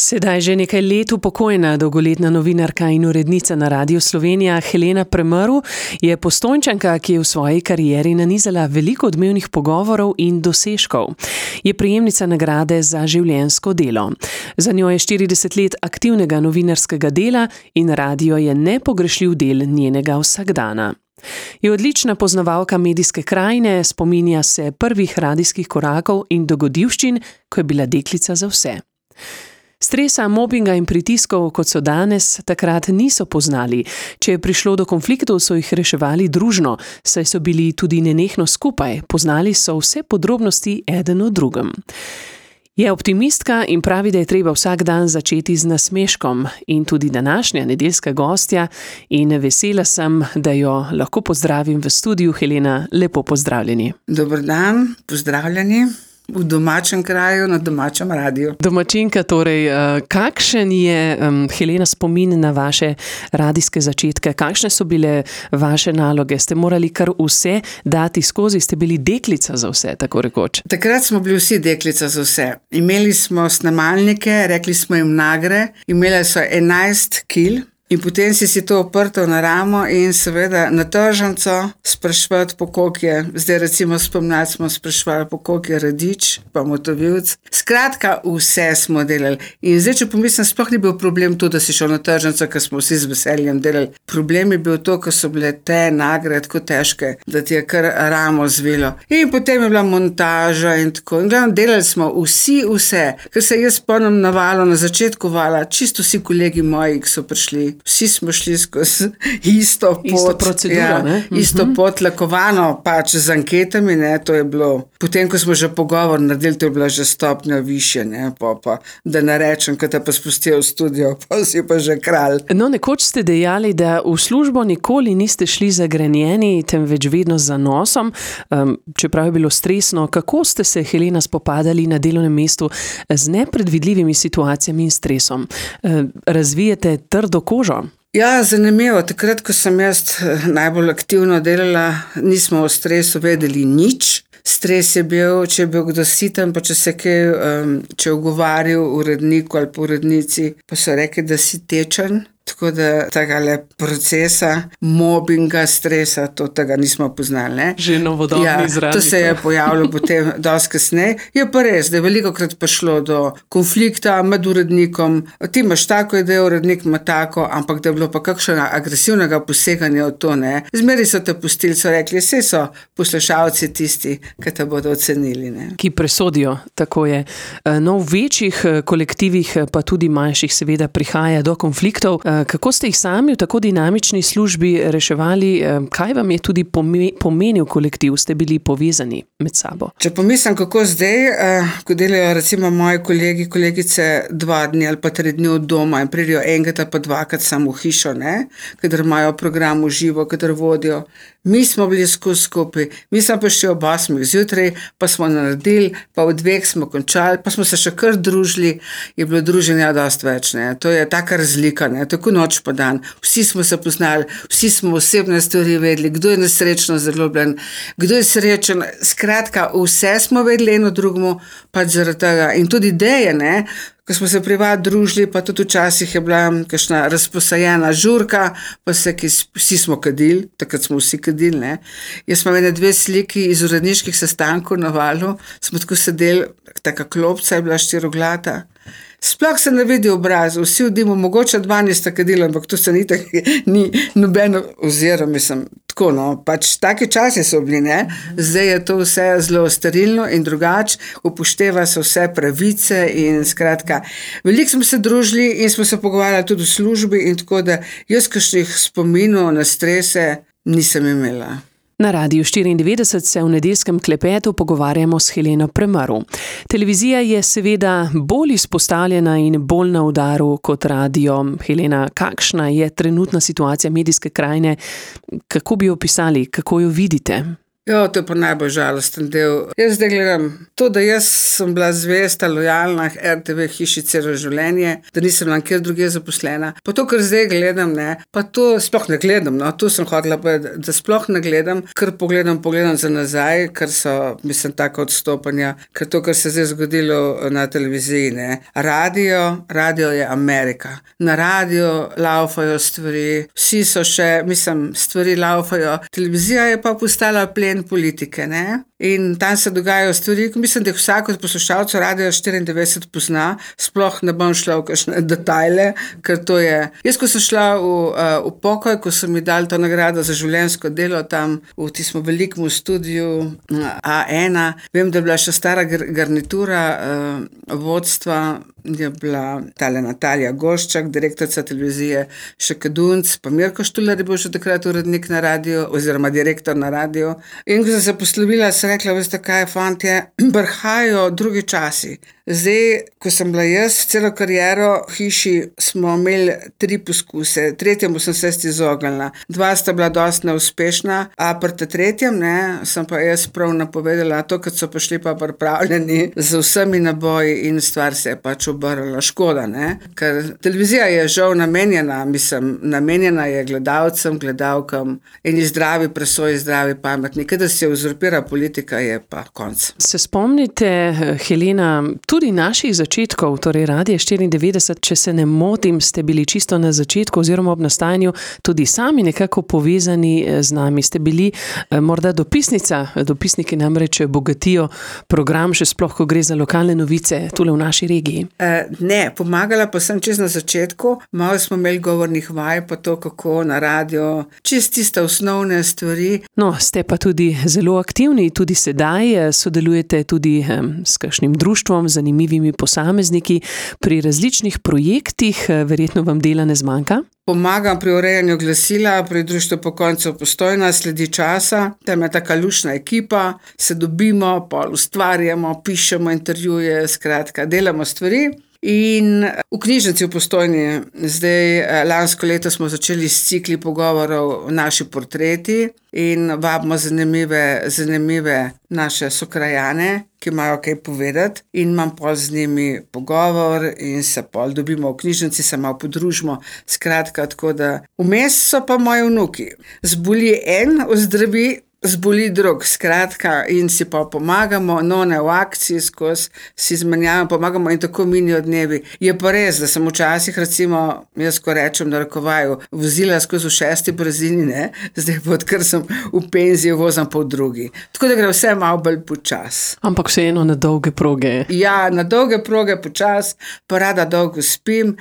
Sedaj že nekaj let upokojena dolgoletna novinarka in urednica na Radiu Slovenija Helena Premrl je Postojnčanka, ki je v svoji karieri nanizala veliko odmevnih pogovorov in dosežkov. Je prejemnica nagrade za življenjsko delo. Za njo je 40 let aktivnega novinarskega dela in radio je nepogrešljiv del njenega vsakdana. Je odlična poznavalka medijske krajine, spominja se prvih radijskih korakov in dogodivščin, ko je bila deklica za vse. Stresa, mobinga in pritiskov, kot so danes, takrat niso poznali. Če je prišlo do konfliktov, so jih reševali družno, saj so bili tudi nenehno skupaj, poznali so vse podrobnosti eden o drugem. Je optimistka in pravi, da je treba vsak dan začeti z nasmeškom in tudi današnja nedeljska gostja in vesela sem, da jo lahko pozdravim v studiu. Helena, lepo pozdravljeni. Dober dan, pozdravljeni. V domačem kraju, na domačem radiju. Domačinka, torej, kakšen je, Helena, spomin na vaše radijske začetke? Kakšne so bile vaše naloge? Ste morali kar vse dati skozi? Ste bili deklica za vse, tako rekoč? Takrat smo bili vsi deklica za vse. Imeli smo snemalnike, rekli smo jim nagre, imeli so 11 kil. In potem si to oprtal na ramo in seveda na tržnico sprašvati, po koliko je. Zdaj recimo spomladi smo sprašvali, po koliko je radič, pa motovilc. Skratka, vse smo delali. In zdaj, če pomislim, sploh ni bil problem to, da si šel na tržnico, ker smo vsi z veseljem delali. Problem je bil to, ker so bile te nagre tako težke, da ti je kar ramo zvilo. In potem je bila montaža in tako. In glavno, delali smo vsi vse. Ker se jaz spomnim na valu, na začetku vala, čisto vsi kolegi moji, ki so prišli. Vsi smo šli skozi isto pot. Isto proceduro, ne? Isto pot, lakovano pač z anketami, ne, to je bilo. Potem, ko smo že pogovor naredili, to je bila že stopnja višje, ne, pa da ne rečem, ko te pa spustijo v studio, pa si pa že kralj. No, nekoč ste dejali, da v službo nikoli niste šli zagrenjeni, temveč vedno z zanosom, čeprav je bilo stresno. Kako ste se, Helena, spopadali na delovnem mestu z nepredvidljivimi situacijami in stresom? Razvijete trdo kožo? Ja, zanimivo. Takrat, ko sem jaz najbolj aktivno delala, nismo o stresu vedeli nič. Stres je bil, če je bil kdo siten, pa če se če je ugovarjal uredniku ali pa urednici, pa so rekli, da si tečen. Tako da tega procesa, mobinga, stresa, tega nismo poznali. Ne? Že novodobni izrazi. To se je pojavilo potem dosti kasneje. Je pa res, da je velikokrat prišlo do konflikta med urednikom. Ti imaš tako idejo, urednik ima tako, ampak da je bilo pa kakšnega agresivnega poseganja v to, ne. Zmeri so te pustili, so rekli, saj so poslušalci tisti, ki te bodo ocenili. Ne. Ki presodijo, tako je. No, v večjih kolektivih, pa tudi manjših, seveda prihaja do konfliktov. Kako ste jih sami v tako dinamični službi reševali? Kaj vam je tudi pomenil kolektiv? Ste bili povezani med sabo? Če pomislim, kako zdaj, ko delajo recimo moji kolegi, kolegice 2 dni ali pa 3 dni od doma in pridejo enkrat ali pa 2krat samo v hišo, ne? Kadar imajo program v živo, kadar vodijo. Mi smo bili skupaj, mi smo prišli ob 8 zjutraj, pa smo naredili, pa v 2 smo končali, pa smo se še kar družili, je bilo druženja dosti več, ne. To je taka razlika, ne, tako noč pa dan. Vsi smo se poznali, vsi smo osebne stvari vedeli, kdo je nesrečno zaljubljen, kdo je srečen, skratka, vse smo vedeli eno drugemu, pač zaradi tega. In tudi ideje, ne, ko smo se privat družili, pa tudi včasih je bila kakšna razposajena žurka, pa vsi smo kadili, takrat smo vsi kadili, ne. Jaz smo imeli 2 sliki iz uredniških sestankov na valu, smo tako sedeli, taka klopca je bila 4-glata. Sploh se ne vidi obraz, vsi vdimo, mogoče 12 kadili, ampak to se ni nobeno oziroma, mislim, tako, no, pač taki časi so bili, ne. Zdaj je to vse zelo sterilno in drugače, upošteva se vse pravice in skratka, veliko smo se družili in smo se pogovarjali tudi v službi in tako da jaz kakšnih spominov na strese nisem imela. Na Radiu 94 se v nedeljskem klepetu pogovarjamo s Heleno Premrl. Televizija je seveda bolj izpostavljena in bolj na udaru kot radio. Helena, kakšna je trenutna situacija medijske krajine? Kako bi jo opisali? Kako jo vidite? Jo, to je pa najbolj žalosten del. Jaz zdaj gledam to, da jaz sem bila zvesta, lojalna RTV hiši celo življenje, da nisem bila nikjer drugje zaposlena. Pa to, kar zdaj gledam, ne, pa to sploh ne gledam, no, tu sem hotela povedati, da sploh ne gledam, ker pogledam za nazaj, ker so, mislim, taka odstopanja, ker to, kar se je zdaj zgodilo na televiziji, ne. Radio je Amerika. Na radio laufajo stvari, vsi so še, mislim, stvari laufajo. Televizija je pa postala plen politike, ne? In tam se dogajajo stvari, ko mislim, da jih vsak od poslušalcev Radia 94 pozna, sploh ne bom šla v kakšne detajle, ker to je. Jaz, ko sem šla v pokoj, ko so mi dali to nagrado za življenjsko delo tam v tistem velikem studiu A1, vem, da je bila še stara garnitura vodstva, je bila tale Natalija Goščak, direktorica televizije Šekadunc, pa Mirko Štular je bil še takrat urednik na radio, oziroma direktor na radio. In ko sem se poslovila, sem rekla, veste kaj, fantje, brhajo drugi časi. Zdaj, ko sem bila jaz celo kariero v hiši, smo imeli 3 poskuse, tretjemu sem se izognila. 2 sta bila dosti neuspešna, a pri tretjem, ne, sem pa jaz prav napovedala to, kad so prišli pa pripravljeni z vsemi naboji in stvar se je pač obrnila, škoda, ne. Ker televizija je žal namenjena, namenjena je gledalcem, gledalkam in zdravi presoji, zdravi pametni. Kadar se uzurpira politika, je pa konc. Se spomnite, Helena, tudi naših začetkov, torej Radia 94, če se ne motim, ste bili čisto na začetku oziroma ob nastajanju tudi sami nekako povezani z nami. Ste bili morda dopisnica, dopisniki namreč bogatijo program, še sploh, ko gre za lokalne novice tule v naši regiji. Ne, pomagala pa sem čez na začetku, malo smo imeli govornih vaj, pa to, kako na radio, čist tiste osnovne stvari. No, ste pa tudi zelo aktivni, tudi sedaj sodelujete tudi s kakšnim društvom, zanimivimi posamezniki pri različnih projektih, verjetno vam dela ne zmanjka? Pomagam pri urejanju glasila, pri društvu Pokoncev Postojna, sledi časa, tam je taka lušna ekipa, se dobimo, pol ustvarjamo, pišemo intervjuje, skratka, delamo stvari. In v knjižnici v Postojni, zdaj lansko leto smo začeli s cikli pogovorov Naši portreti in vabimo zanimive naše sokrajane, ki imajo kaj povedati, in imam pol z njimi pogovor in se pol dobimo v knjižnici, se malo podružimo, skratka, tako da vmes so pa moji vnuki. Zboli en, ozdravi, zboli drug, skratka, in si pa pomagamo, no ne v akciji skozi, si izmenjavamo, pomagamo in tako minijo dnevi. Je pa res, da sem včasih, recimo, jaz ko rečem na rokovaju, vozila skozi v 6. brzini, ne, zdaj pa odkar sem v penziji, vozim pa v drugi. Tako da gre vse malo bolj počas. Ampak vseeno na dolge proge. Ja, na dolge proge počas, pa rada dolgo spim.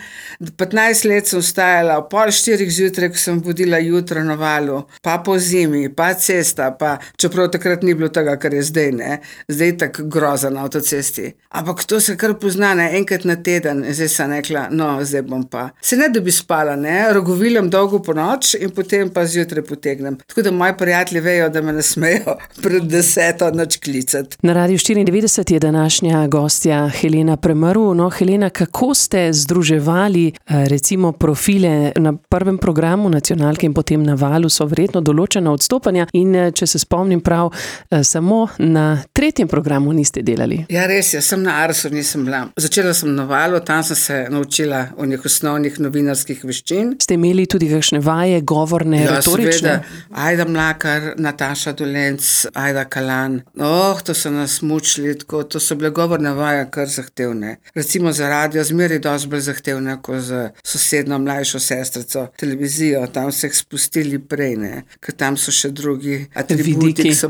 15 let sem vstajala, 3:30 zjutraj, ko sem vodila jutro na valu, pa po zimi, pa cesta, pa čeprav takrat ni bilo tega, kar je zdaj, ne. Zdaj je tako groza na avtocesti. Ampak to se kar pozna, ne, enkrat na teden. Zdaj sem rekla, no, zdaj bom pa. Se ne, da bi spala, ne, rogovilam dolgo po noč in potem pa zjutraj potegnem. Tako da moji prijatelji vejo, da me ne smejo pred 10 noč klicati. Na Radiu 94 je današnja gostja Helena Premrl. No, Helena, kako ste združevali recimo profile na prvem programu nacionalke in potem na Valu, so verjetno določena odstopanja in če se spomnim prav, samo na 3. programu niste delali. Ja, res je, sem na Arsu nisem bila. Začela sem na Valu, tam sem se naučila o njih osnovnih novinarskih veščin. Ste imeli tudi kakšne vaje, govorne, retorične? Ja, seveda. Ajda Mlakar, Nataša Dolenc, Ajda Kalan. To so nas mučili, tako, to so bile govorne vaje kar zahtevne. Recimo za radio zmeraj dosti bolj zahtevne, kot za sosedno mlajšo sestrico televizijo. Tam so jih spustili prej, ne, ker tam so še drugi atributi, ki so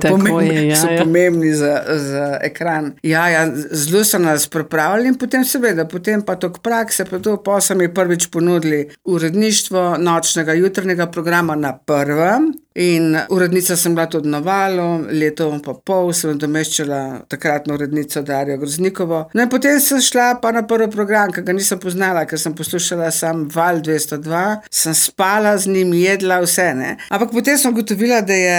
pomembni za ekran. Ja, zelo so nas pripravili in potem pa tok prakse, pa so mi prvič ponudili uredništvo nočnega jutrnjega programa na prvem. In urednica sem bila tudi na Valu, leto pa pol sem nadomeščala takratno urednico Darjo Groznikovo. No in potem sem šla pa na prvi program, ki ga nisem poznala, ker sem poslušala sam Val 202, sem spala z njim, jedla vse, ne. Ampak potem sem ugotovila, da je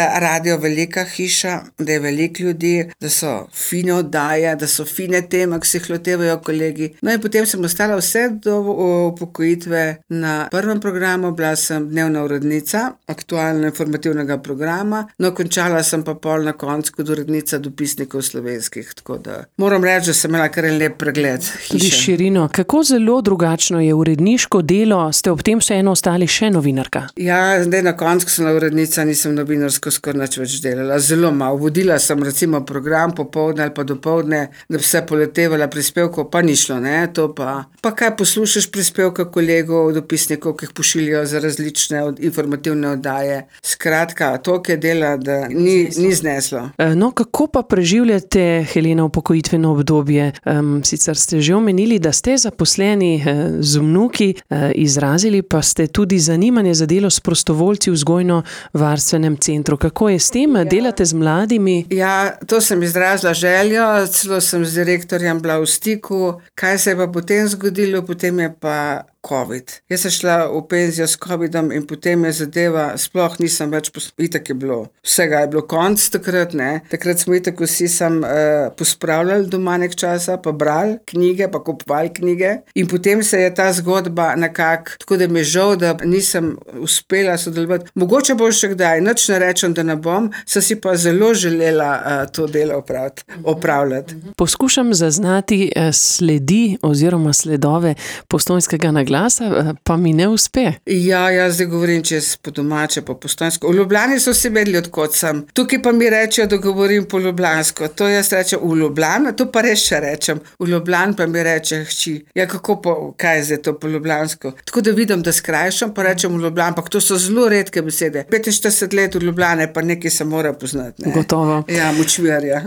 radio velika hiša, da je veliko ljudi, da so fine oddaje, da so fine teme, ki se jih lotevajo kolegi. No in potem sem ostala vse do upokojitve na prvem programu, bila sem dnevna urednica aktualno-informativnega programa, no končala sem pa pol na koncu kot urednica dopisnikov slovenskih, tako da moram reči, da sem imela kar en lep pregled hiše. Tudi širino. Kako zelo drugačno je uredniško delo, ste ob tem vseeno ostali še novinarka? Ja, zdaj na koncu, ko sem urednica, nisem novinarsko skoraj nič več delala. Zelo malo. Vodila sem recimo program popoldne ali pa dopoldne, da bi se poletevala prispevkov, pa ni šlo, ne, to pa. Pa kaj poslušaš prispevka kolegov, dopisnikov, ki jih pošiljajo za različne informativne oddaje. Skratka, toliko je dela, da ni zneslo. No, kako pa preživljate, Helena, upokojitveno obdobje? Sicer ste že omenili, da ste zaposleni z vnuki, izrazili pa ste tudi zanimanje za delo s prostovoljci v vzgojno-varstvenem centru. Kako je s tem? Delate z mladimi? Ja, to sem izrazila željo, celo sem z direktorjem bila v stiku. Kaj se je pa potem zgodilo? Potem je pa COVID. Jaz sem šla v penzijo s COVIDom in potem je zadeva, sploh nisem več, itak je bilo, vsega je bilo konc takrat, ne. Takrat smo itak vsi pospravljali doma nek časa, pa brali knjige, pa kupovali knjige in potem se je ta zgodba nekako, tako da mi je žal, da nisem uspela sodelovati. Mogoče bo še kdaj, nič ne rečem, da ne bom, sem si pa zelo želela to delo opravljati. Poskušam zaznati sledi oziroma sledove postojnskega naglasa, pa mi ne uspe. Ja, jaz zdaj govorim čez po domače, po postojnsko. V Ljubljani so vsi vedeli, od kod sem. Tukaj pa mi rečejo, da govorim po ljubljansko. To jaz rečem v Ljubljano, to pa res še rečem. V Ljubljani pa mi reče hči. Ja, kaj je zdaj to po ljubljansko? Tako da vidim, da skrajšam, pa rečem v Ljubljani, pa to so zelo redke besede. 45 let v Ljubljani, pa nekaj se mora poznati. Ne? Gotovo. Ja, močvirja.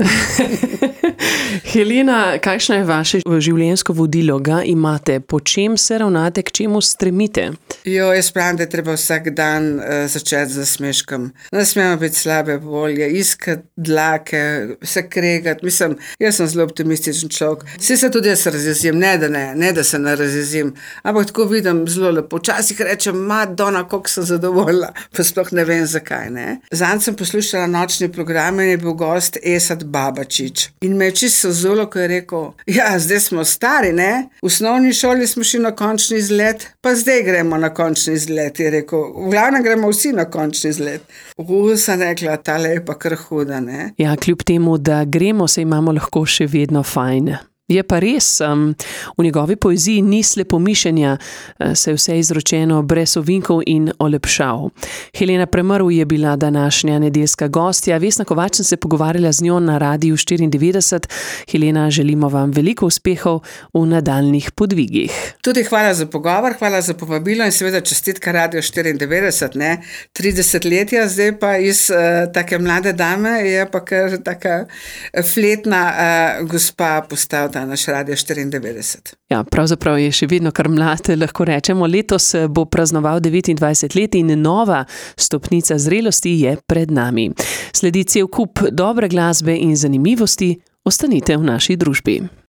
Helena, kakšno je vaše življenjsko vodilo? Ga imate? Po čem se ravnate? K čemu stremite? Jaz pravim, da je treba vsak dan začeti z smeškom. Ne smemo biti slabe volje, iskati dlake, se kregati. Mislim, jaz sem zelo optimističen človek. Vsi se tudi jaz razjezim, ne da se ne razjezim. Ampak tako vidim zelo lepo. Včasih rečem, Madonna, koliko sem zadovoljna, pa sploh ne vem zakaj, ne. Zanj sem poslušala nočni program in je bil gost Esad Babačič. In me je čisto zolo, ko je rekel, ja, zdaj smo stari, ne. V osnovni šoli smo šli na končni izlet, pa zdaj gremo na končni izlet, je rekel. V glavnem gremo vsi na končni izlet. Sem rekla, tale je pa kar huda, ne. Ja, kljub temu, da gremo, se imamo lahko še vedno fajn. Je pa res, v njegovi poeziji ni slepomišenja, se je vse izročeno brez ovinkov in olepšav. Helena Premrl je bila današnja nedeljska gostja. Vesna Kovač sem se pogovarjala z njo na Radiu 94. Helena, želimo vam veliko uspehov v nadaljnjih podvigih. Tudi hvala za pogovor, hvala za povabilo in seveda čestitka Radio 94, ne. 30 let je, zdaj pa iz take mlade dame je pa kar taka fletna gospa postala naš Radio 94. Ja, pravzaprav je še vedno kar mlad, lahko rečemo. Letos bo praznoval 29 let in nova stopnica zrelosti je pred nami. Sledi cel kup dobre glasbe in zanimivosti. Ostanite v naši družbi.